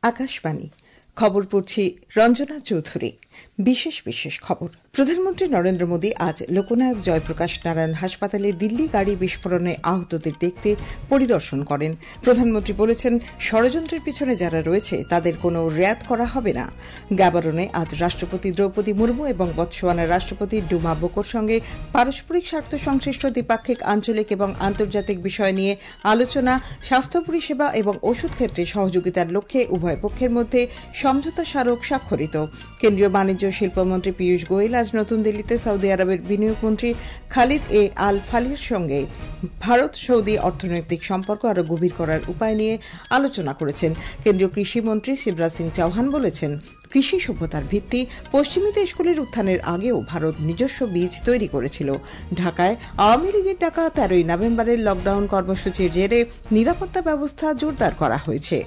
আকাশবাণী খবর পড়ছি রঞ্জনা চৌধুরী। বিশেষ খবর। প্রধানমন্ত্রী নরেন্দ্র মোদী আজ লোকনায়ক জয়প্রকাশ নারায়ণ হাসপাতালে দিল্লি গাড়ি বিস্ফোরণে আহতদের দেখতে পরিদর্শন করেন। প্রধানমন্ত্রী বলেছেন, ষড়যন্ত্রের পিছনে যারা রয়েছে তাদের কোনো রেয়াত করা হবে না। গ্যাবরনে আজ রাষ্ট্রপতি দ্রৌপদী মুর্মু এবং বতসোয়ানার রাষ্ট্রপতি ডুমা বোকোর সঙ্গে পারস্পরিক স্বার্থ সংশ্লিষ্ট দ্বিপাক্ষিক, আঞ্চলিক এবং আন্তর্জাতিক বিষয় নিয়ে আলোচনা, স্বাস্থ্য পরিষেবা এবং ওষুধ ক্ষেত্রে সহযোগিতার লক্ষ্যে উভয় পক্ষের মধ্যে সমঝোতা স্মারক স্বাক্ষরিত। কেন্দ্রীয় বাণিজ্য ও শিল্পমন্ত্রী পীয়ূষ গোয়েল আজ নতুন দিল্লিতে সৌদি আরবের বিনিয়োগ মন্ত্রী খালিদ আল ফালির সঙ্গে ভারত সৌদি অর্থনৈতিক সম্পর্ক আরও গভীর করার উপায় নিয়ে আলোচনা করেছেন। কেন্দ্রীয় কৃষি মন্ত্রী শিবরাজ সিং চৌহান বলেছেন, কৃষি সভ্যতার ভিত্তি পশ্চিমী দেশগুলির উত্থানের আগেও ভারত নিজস্ব বীজ তৈরি করেছিল। ঢাকায় আওয়ামী লীগের ডাকা 13 নভেম্বরের লকডাউন কর্মসূচির জেরে নিরাপত্তা ব্যবস্থা জোরদার করা হয়েছে।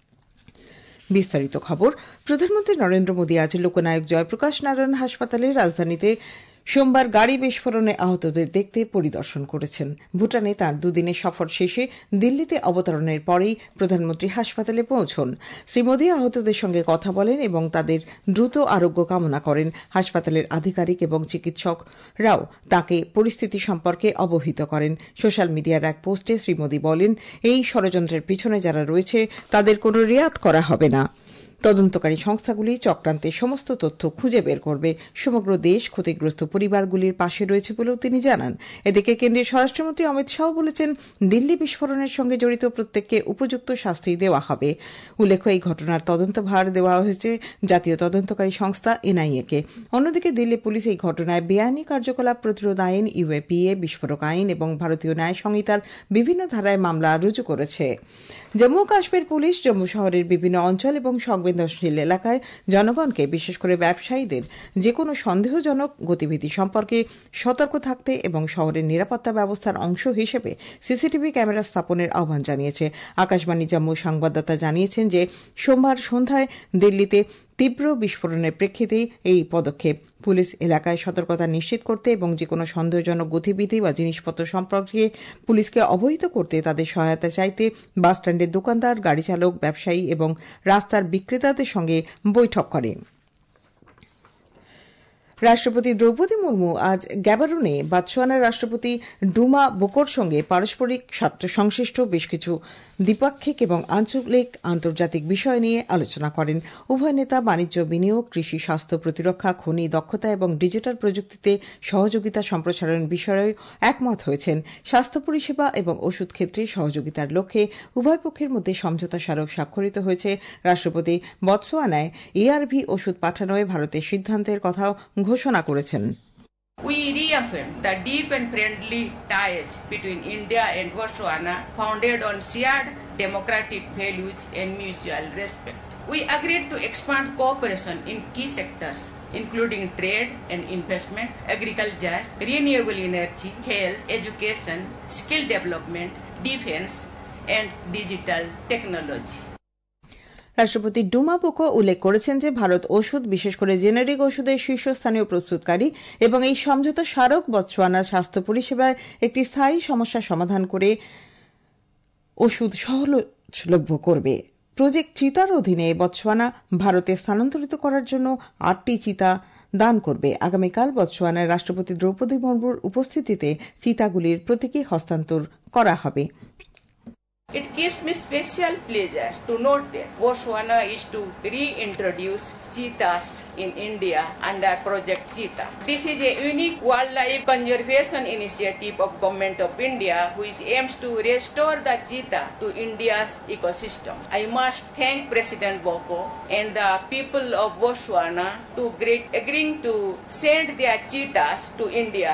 বিস্তারিত খবর। প্রধানমন্ত্রী নরেন্দ্র মোদী আজ লোকনায়ক জয়প্রকাশ নারায়ণ হাসপাতালে রাজধানীতে সোমবার গাড়ি বিস্ফোরণে আহতদের দেখতে পরিদর্শন করেছেন। ভুটানে তাঁর দুদিনের সফর শেষে দিল্লিতে অবতরণের পরেই প্রধানমন্ত্রী হাসপাতালে পৌঁছন। শ্রী মোদী আহতদের সঙ্গে কথা বলেন এবং তাদের দ্রুত আরোগ্য কামনা করেন। হাসপাতালের আধিকারিক এবং চিকিৎসকরাও তাঁকে পরিস্থিতি সম্পর্কে অবহিত করেন। সোশ্যাল মিডিয়ার এক পোস্টে শ্রী মোদী বলেন, এই ষড়যন্ত্রের পিছনে যারা রয়েছে তাদের কোনো রেয়াত করা হবে না। তদন্তকারী সংস্থাগুলি চক্রান্তের সমস্ত তথ্য খুঁজে বের করবে। সমগ্র দেশ ক্ষতিগ্রস্ত পরিবারগুলির পাশে রয়েছে বলেও তিনি জানান। এদিকে কেন্দ্রীয় স্বরাষ্ট্রমন্ত্রী অমিত শাহ বলেছেন, দিল্লি বিস্ফোরণের সঙ্গে জড়িত প্রত্যেককে উপযুক্ত শাস্তি দেওয়া হবে। উল্লেখ্য, এই ঘটনার তদন্তভার দেওয়া হয়েছে জাতীয় তদন্তকারী সংস্থা এনআইএ-কে। অন্যদিকে দিল্লি পুলিশ এই ঘটনায় বেআইনি কার্যকলাপ প্রতিরোধ আইন, ইউএপিএ, বিস্ফোরক আইন এবং ভারতীয় ন্যায় সংহিতার বিভিন্ন ধারায় মামলা রুজু করেছে। জম্মু কাশ্মীর পুলিশ জম্মু শহরের বিভিন্ন অঞ্চল এবং সংবেদনশীল এলাকায় জনগণকে, বিশেষ করে ব্যবসায়ীদের, যেকোনো সন্দেহজনক গতিবিধি সম্পর্কে সতর্ক থাকতে এবং শহরের নিরাপত্তা ব্যবস্থার অংশ হিসেবে সিসিটিভি ক্যামেরা স্থাপনের আহ্বান জানিয়েছে। আকাশবাণী জম্মু সংবাদদাতা জানিয়েছেন যে সোমবার সন্ধ্যায় দিল্লিতে তীব্র বিস্ফোরণের প্রেক্ষিতেই এই পদক্ষেপ। পুলিশ এলাকায় সতর্কতা নিশ্চিত করতে এবং যেকোনো সন্দেহজনক গতিবিধি বা জিনিসপত্র সম্পর্কে পুলিশকে অবহিত করতে তাদের সহায়তা চাইতে বাসস্ট্যান্ডের দোকানদার, গাড়ি চালক, ব্যবসায়ী এবং রাস্তার বিক্রেতাদের সঙ্গে বৈঠক করে। রাষ্ট্রপতি দ্রৌপদী মুর্মু আজ গ্যাবরনে বতসোয়ানার রাষ্ট্রপতি ডুমা বোকোর সঙ্গে পারস্পরিক স্বার্থ সংশ্লিষ্ট বেশ কিছু দ্বিপাক্ষিক এবং আঞ্চলিক আন্তর্জাতিক বিষয় নিয়ে আলোচনা করেন। উভয় নেতা বাণিজ্য, বিনিয়োগ, কৃষি, স্বাস্থ্য, প্রতিরক্ষা, খনি, দক্ষতা এবং ডিজিটাল প্রযুক্তিতে সহযোগিতা সম্প্রসারণ বিষয়ে একমত হয়েছেন। স্বাস্থ্য পরিষেবা এবং ওষুধ ক্ষেত্রে সহযোগিতার লক্ষ্যে উভয় পক্ষের মধ্যে সমঝোতা স্মারক স্বাক্ষরিত হয়েছে। রাষ্ট্রপতি বতসোয়ানায় এআরভি ওষুধ পাঠানোয় ভারতের সিদ্ধান্তের কথাও ঘোষণা করেছেন। We reaffirm the deep and friendly ties between India and Botswana, founded on shared democratic values and mutual respect. We agreed to expand cooperation in key sectors, including trade and investment, agriculture, renewable energy, health, education, skill development, defense, and digital technology. রাষ্ট্রপতি ডুমা Boko উল্লেখ করেছেন যে ভারত ওষুধ, বিশেষ করে generic ওষুধের শীর্ষস্থানীয় প্রস্তুতকারী এবং এই সমঝোতা স্মারক বতসোয়ানার স্বাস্থ্য পরিষেবায় একটি স্থায়ী সমস্যা সমাধান করে ওষুধ সহজলভ্য করবে। প্রজেক্ট চিতার অধীনে বতসোয়ানা ভারতে স্থানান্তরিত করার জন্য 8টি চিতা দান করবে। আগামীকাল বতসোয়ানার রাষ্ট্রপতি দ্রৌপদী মুর্মুর উপস্থিতিতে চিতাগুলির প্রতীকী হস্তান্তর করা হবে। It gives me special pleasure to note that Botswana is to reintroduce cheetahs in India under Project Cheetah. This is a unique wildlife conservation initiative of Government of India which aims to restore the cheetah to India's ecosystem. I must thank President Boko and the people of Botswana to agreeing to send their cheetahs to India.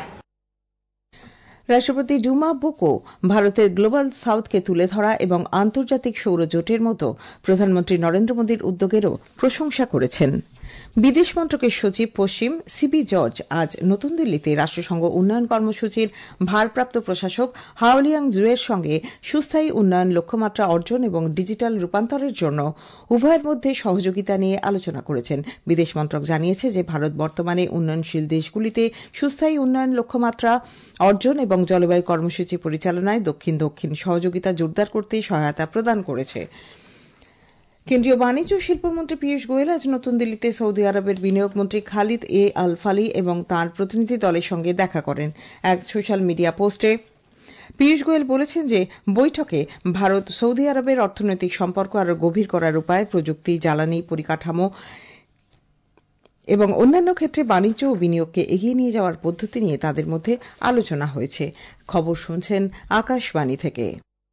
রাষ্ট্রপতি ডুমা Boko ভারতের global সাউথকে তুলে ধরা এবং আন্তর্জাতিক সৌর জোটের মতো প্রধানমন্ত্রী নরেন্দ্র মোদীর উদ্যোগেরও প্রশংসা করেছেন। বিদেশ মন্ত্রকের সচিব পশ্চিম সিবি জর্জ আজ নতুন দিল্লিতে রাষ্ট্রসংঘ উন্নয়ন কর্মসূচির ভারপ্রাপ্ত প্রশাসক হাওলিয়াং জুয়ের সঙ্গে সুস্থায়ী উন্নয়ন লক্ষ্যমাত্রা অর্জন এবং ডিজিটাল রূপান্তরের জন্য উভয়ের মধ্যে সহযোগিতা নিয়ে আলোচনা করেছেন। বিদেশ মন্ত্রক জানিয়েছে যে ভারত বর্তমানে উন্নয়নশীল দেশগুলিতে সুস্থায়ী উন্নয়ন লক্ষ্যমাত্রা অর্জন এবং জলবায়ু কর্মসূচি পরিচালনায় দক্ষিণ দক্ষিণ সহযোগিতা জোরদার করতে সহায়তা প্রদান করেছে। কেন্দ্রীয় বাণিজ্য ও শিল্পমন্ত্রী পীযূষ গোয়েল আজ নতুন দিল্লিতে সৌদি আরবের বিনিয়োগ মন্ত্রী খালিদ আল ফালি এবং তাঁর প্রতিনিধি দলের সঙ্গে দেখা করেন। এক সোশ্যাল মিডিয়া পোস্টে পীযূষ গোয়েল বলেছেন যে বৈঠকে ভারত সৌদি আরবের অর্থনৈতিক সম্পর্ক আরও গভীর করার উপায়, প্রযুক্তি, জ্বালানি, পরিকাঠামো এবং অন্যান্য ক্ষেত্রে বাণিজ্য ও বিনিয়োগকে এগিয়ে নিয়ে যাওয়ার পদ্ধতি নিয়ে তাদের মধ্যে আলোচনা হয়েছে। খবর শুনছেন আকাশবাণী থেকে।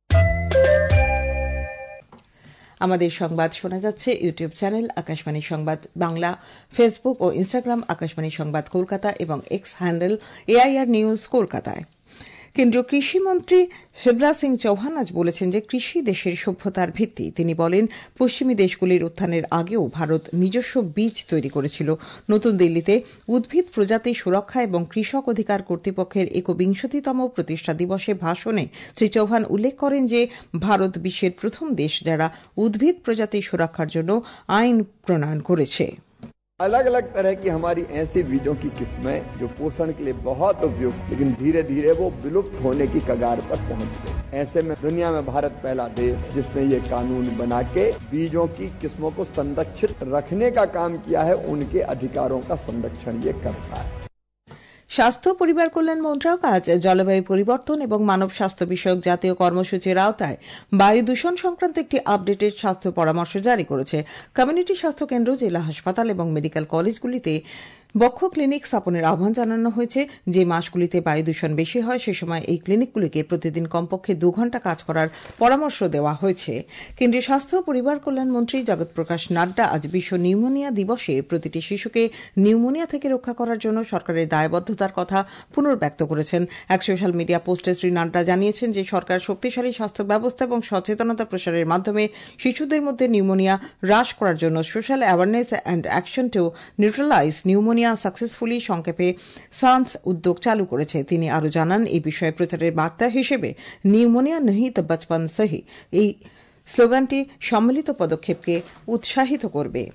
আমাদের সংবাদ শোনা যাচ্ছে YouTube channel Akashvani Sangbad Bangla, Facebook ও ইনস্টাগ্রাম আকাশবাণী সংবাদ কলকাতা এবং এক্স হ্যান্ডেল AIR নিউজ কলকাতায়। কেন্দ্রীয় কৃষিমন্ত্রী শিবরাজ সিং চৌহান আজ বলেছেন যে কৃষি দেশের সভ্যতার ভিত্তি। তিনি বলেন, পশ্চিমী দেশগুলির উত্থানের আগেও ভারত নিজস্ব বীজ তৈরি করেছিল। নতুন দিল্লিতে উদ্ভিদ প্রজাতি সুরক্ষা এবং কৃষক অধিকার কর্তৃপক্ষের 61তম প্রতিষ্ঠা দিবসে ভাষণে শ্রী চৌহান উল্লেখ করেন যে ভারত বিশ্বের প্রথম দেশ যারা উদ্ভিদ প্রজাতি সুরক্ষার জন্য আইন প্রণয়ন করেছে। अलग अलग तरह की हमारी ऐसी बीजों की किस्में जो पोषण के लिए बहुत उपयुक्त, लेकिन धीरे धीरे वो विलुप्त होने की कगार पर पहुंच गए। ऐसे में दुनिया में भारत पहला देश जिसने ये कानून बना के बीजों की किस्मों को संरक्षित रखने का काम किया है, उनके अधिकारों का संरक्षण ये करता है। স্বাস্থ্য পরিবার কল্যাণ মন্ত্রক আজ জলবায়ু পরিবর্তন এবং মানব স্বাস্থ্য বিষয়ক জাতীয় কর্মসূচির আওতায় বায়ু দূষণ সংক্রান্ত একটি আপডেটেড স্বাস্থ্য পরামর্শ জারি করেছে। কমিউনিটি স্বাস্থ্য কেন্দ্র, জেলা হাসপাতাল এবং মেডিকেল কলেজগুলিতে বক্ষ ক্লিনিক স্থাপনের আহ্বান জানানো হয়েছে। যে মাসগুলিতে বায়ু দূষণ বেশি হয় সে সময় এই ক্লিনিকগুলিকে প্রতিদিন কমপক্ষে 2 ঘণ্টা কাজ করার পরামর্শ দেওয়া হয়েছে। কেন্দ্রীয় স্বাস্থ্য ও পরিবার কল্যাণ মন্ত্রী জগৎ প্রকাশ নাড্ডা আজ বিশ্ব নিউমোনিয়া দিবসে প্রতিটি শিশুকে নিউমোনিয়া থেকে রক্ষা করার জন্য সরকারের দায়বদ্ধতার কথা পুনর্ব্যক্ত করেছেন। এক সোশ্যাল মিডিয়া পোস্টে শ্রী নাড্ডা জানিয়েছেন যে সরকার শক্তিশালী স্বাস্থ্য ব্যবস্থা এবং সচেতনতা প্রসারের মাধ্যমে শিশুদের মধ্যে নিউমোনিয়া হ্রাস করার জন্য social awareness and action to neutralise pneumonia successfully সংক্ষেপে সান্স উদ্যোগ চালু করেছে। তিনি আরও জানান, এই বিষয়ে প্রচারের বার্তা হিসেবে নিউমোনিয়া নহি তো বচপন সহি এই স্লোগানটি সম্মিলিত পদক্ষেপকে উৎসাহিত করবে।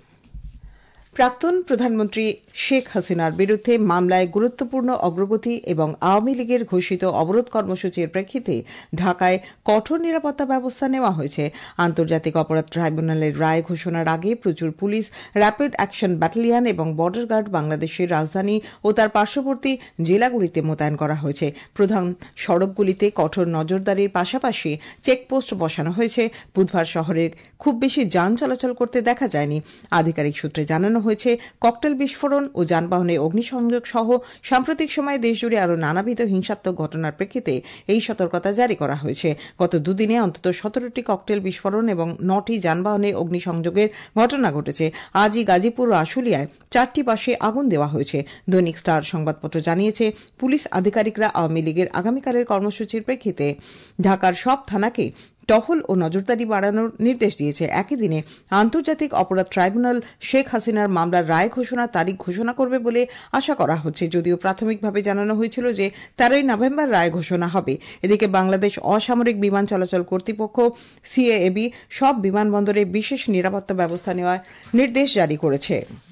প্রাক্তন প্রধানমন্ত্রী শেখ হাসিনার বিরুদ্ধে মামলায় গুরুত্বপূর্ণ অগ্রগতি এবং আওয়ামী লীগের ঘোষিত অবরোধ কর্মসূচির প্রেক্ষিতে ঢাকায় কঠোর নিরাপত্তা ব্যবস্থা নেওয়া হয়েছে। আন্তর্জাতিক অপরাধ ট্রাইব্যুনালের রায় ঘোষণার আগে প্রচুর পুলিশ, র্যাপিড অ্যাকশন ব্যাটালিয়ন এবং বর্ডার গার্ড বাংলাদেশের রাজধানী ও তার পার্শ্ববর্তী জেলাগুলিতে মোতায়েন করা হয়েছে। প্রধান সড়কগুলিতে কঠোর নজরদারির পাশাপাশি চেকপোস্ট বসানো হয়েছে। বুধবার শহরের খুব বেশি যান চলাচল করতে দেখা যায়নি। আধিকারিক সূত্রে জানানো হয়েছে, ককটেল বিস্ফোরণ ও যানবাহনে অগ্নিসংযোগ সহ সাম্প্রতিক সময়ে দেশজুড়ে আরও নানাবিধ হিংসাত্মক ঘটনার প্রেক্ষিতে এই সতর্কতা জারি করা হয়েছে। গত দুদিনে অন্তত 17টি ককটেল বিস্ফোরণ এবং 9টি যানবাহনে অগ্নিসংযোগের ঘটনা ঘটেছে। আজই গাজীপুর ও আশুলিয়ায় 4টি বাসে আগুন দেওয়া হয়েছে। দৈনিক স্টার সংবাদপত্র জানিয়েছে, পুলিশ আধিকারিকরা আওয়ামী লীগের আগামীকালের কর্মসূচির প্রেক্ষিতে ঢাকার সব থানাকে টহল ও নজরদারি বাড়ানোর নির্দেশ দিয়েছে। একই দিনে আন্তর্জাতিক অপরাধ ট্রাইব্যুনাল শেখ হাসিনার মামলার রায় ঘোষণার তারিখ ঘোষণা করবে বলে আশা করা হচ্ছে, যদিও প্রাথমিকভাবে জানানো হয়েছিল যে 13 নভেম্বর রায় ঘোষণা হবে। এদিকে বাংলাদেশ অসামরিক বিমান চলাচল কর্তৃপক্ষ CAAB সব বিমানবন্দরে বিশেষ নিরাপত্তা ব্যবস্থা নেওয়ার নির্দেশ জারি করেছে।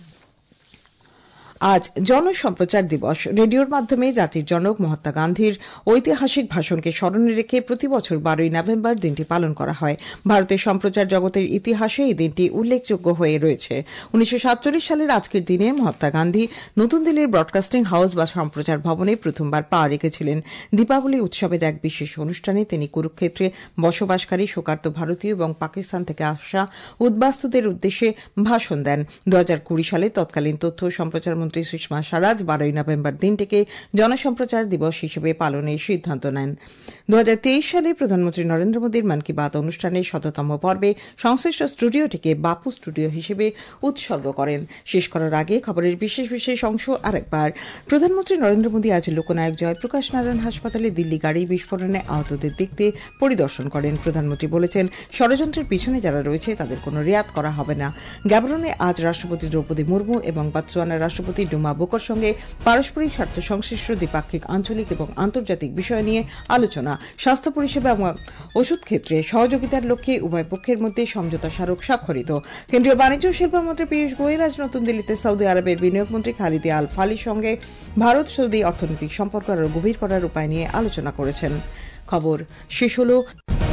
আজ জনসম্প্রচার দিবস। রেডিওর মাধ্যমে জাতির জনক মহাত্মা গান্ধীর ঐতিহাসিক ভাষণকে স্মরণে রেখে প্রতি বছর 12 নভেম্বর দিনটি পালন করা হয়। ভারতের সম্প্রচার জগতের ইতিহাসে এই দিনটি উল্লেখযোগ্য হয়ে রয়েছে। 1947 সালের আজকের দিনে মহাত্মা গান্ধী নতুন দিল্লির ব্রডকাস্টিং হাউস বা সম্প্রচার ভবনে প্রথমবার পা রেখেছিলেন। দীপাবলি উৎসবের এক বিশেষ অনুষ্ঠানে তিনি কুরুক্ষেত্রে বসবাসকারী শোকার্ত ভারতীয় এবং পাকিস্তান থেকে আসা উদ্বাস্তুদের উদ্দেশ্যে ভাষণ দেন। 2020 সালে তৎকালীন তথ্য সম্প্রচার মন্ত্রী সুষমা স্বরাজ 12 নভেম্বর দিনটিকে জনসম্প্রচার দিবস হিসেবে পালনের সিদ্ধান্ত নেন। 2023 সালে প্রধানমন্ত্রী নরেন্দ্র মোদীর মন কি বাত অনুষ্ঠানের 100তম পর্বে সংশ্লিষ্ট স্টুডিওটিকে বাপু স্টুডিও হিসেবে উৎসর্গ করেন। শেষ করার আগে খবরের বিশেষ বিশেষ অংশ আরেকবার। প্রধানমন্ত্রী নরেন্দ্র মোদী আজ লোকনায়ক জয়প্রকাশ নারায়ণ হাসপাতালে দিল্লি গাড়ি বিস্ফোরণে আহতদের দেখতে পরিদর্শন করেন। প্রধানমন্ত্রী বলেছেন, ষড়যন্ত্রের পিছনে যারা রয়েছে তাদের কোনো রেয়াত করা হবে না। গ্যাবরনে আজ রাষ্ট্রপতি দ্রৌপদী মুর্মু এবং বতসোয়ানার রাষ্ট্রপতি ডুমা বোকোর সঙ্গে পারস্পরিক স্বার্থ সংশ্লিষ্ট দ্বিপাক্ষিক, আঞ্চলিক এবং আন্তর্জাতিক বিষয় নিয়ে আলোচনা। স্বাস্থ্য পরিষেবা এবং ওষুধ ক্ষেত্রে সহযোগিতার লক্ষ্যে উভয় পক্ষের মধ্যে সমঝোতা স্মারক স্বাক্ষরিত। কেন্দ্রীয় বাণিজ্য ও শিল্পমন্ত্রী পীযূষ গোয়েল আজ নতুন দিল্লিতে সৌদি আরবের বিনিয়োগ মন্ত্রী খালিদ আল ফালির সঙ্গে ভারত সৌদি অর্থনৈতিক সম্পর্ক আরও গভীর করার উপায় নিয়ে আলোচনা করেছেন। খবর শেষ হল।